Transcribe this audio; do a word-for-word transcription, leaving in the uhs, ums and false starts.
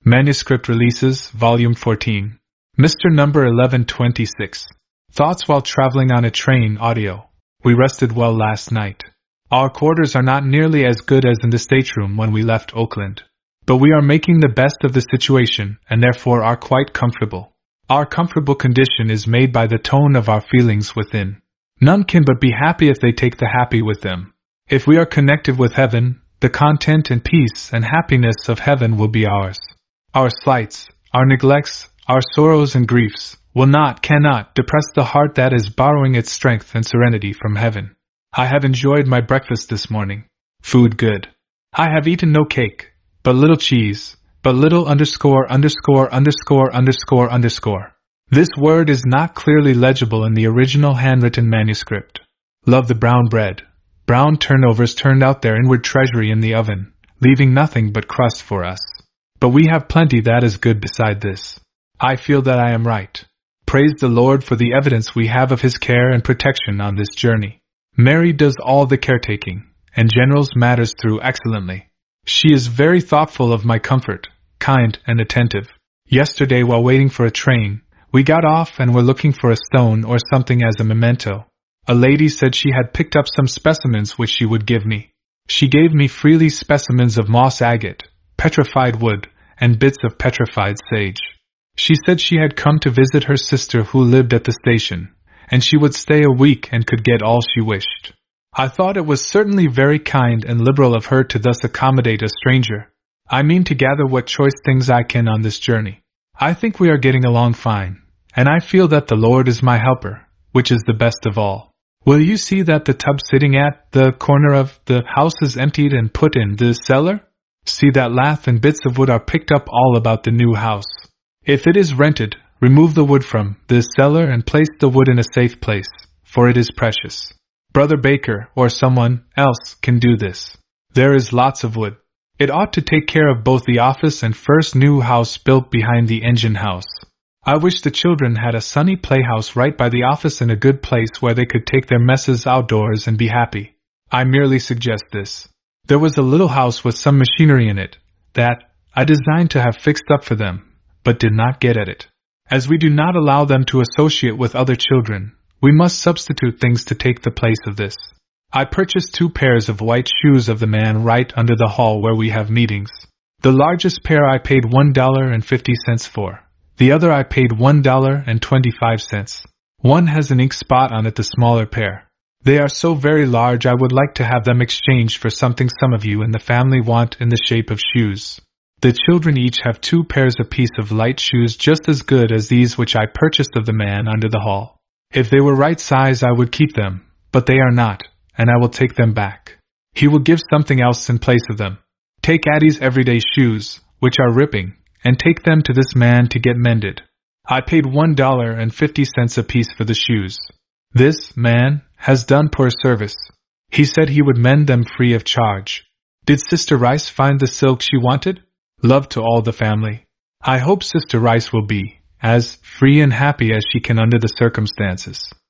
Manuscript Releases, Volume fourteen. Mister Number eleven twenty-six. Thoughts while traveling on a train, audio. We rested well last night. Our quarters are not nearly as good as in the stateroom when we left Oakland. But we are making the best of the situation, and therefore are quite comfortable. Our comfortable condition is made by the tone of our feelings within. None can but be happy if they take the happy with them. If we are connected with heaven, the content and peace and happiness of heaven will be ours. Our slights, our neglects, our sorrows and griefs, will not, cannot, depress the heart that is borrowing its strength and serenity from heaven. I have enjoyed my breakfast this morning. Food good. I have eaten no cake, but little cheese, but little underscore underscore underscore underscore underscore. This word is not clearly legible in the original handwritten manuscript. Love the brown bread. Brown turnovers turned out their inward treasury in the oven, leaving nothing but crust for us. But we have plenty that is good beside this. I feel that I am right. Praise the Lord for the evidence we have of His care and protection on this journey. Mary does all the caretaking, and generals matters through excellently. She is very thoughtful of my comfort, kind and attentive. Yesterday, while waiting for a train, we got off and were looking for a stone or something as a memento. A lady said she had picked up some specimens which she would give me. She gave me freely specimens of moss agate, petrified wood, and bits of petrified sage. She said she had come to visit her sister who lived at the station, and she would stay a week and could get all she wished. I thought it was certainly very kind and liberal of her to thus accommodate a stranger. I mean to gather what choice things I can on this journey. I think we are getting along fine, and I feel that the Lord is my helper, which is the best of all. Will you see that the tub sitting at the corner of the house is emptied and put in the cellar? See that lath and bits of wood are picked up all about the new house. If it is rented, remove the wood from the cellar and place the wood in a safe place, for it is precious. Brother Baker or someone else can do this. There is lots of wood. It ought to take care of both the office and first new house built behind the engine house. I wish the children had a sunny playhouse right by the office in a good place where they could take their messes outdoors and be happy. I merely suggest this. There was a little house with some machinery in it, that I designed to have fixed up for them, but did not get at it. As we do not allow them to associate with other children, we must substitute things to take the place of this. I purchased two pairs of white shoes of the man right under the hall where we have meetings. The largest pair I paid one dollar and fifty cents for. The other I paid one dollar and twenty-five cents. One has an ink spot on it, the smaller pair. They are so very large I would like to have them exchanged for something some of you in the family want in the shape of shoes. The children each have two pairs apiece of light shoes just as good as these which I purchased of the man under the hall. If they were right size I would keep them, but they are not, and I will take them back. He will give something else in place of them. Take Addie's everyday shoes, which are ripping, and take them to this man to get mended. I paid one dollar and fifty cents apiece for the shoes. This man has done poor service. He said he would mend them free of charge. Did Sister Rice find the silk she wanted? Love to all the family. I hope Sister Rice will be as free and happy as she can under the circumstances.